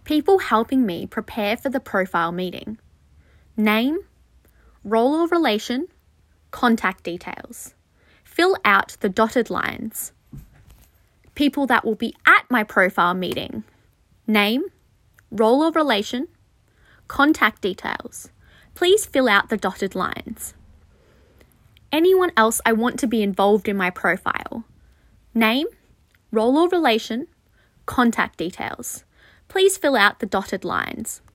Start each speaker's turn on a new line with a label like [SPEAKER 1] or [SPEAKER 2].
[SPEAKER 1] People helping me prepare for the profile meeting. Name, role or relation, contact details. Fill out the dotted lines. People that will be at my profile meeting. Name, role or relation, contact details. Please fill out the dotted lines. Anyone else I want to be involved in my profile. Name, role or relation, contact details. Please fill out the dotted lines.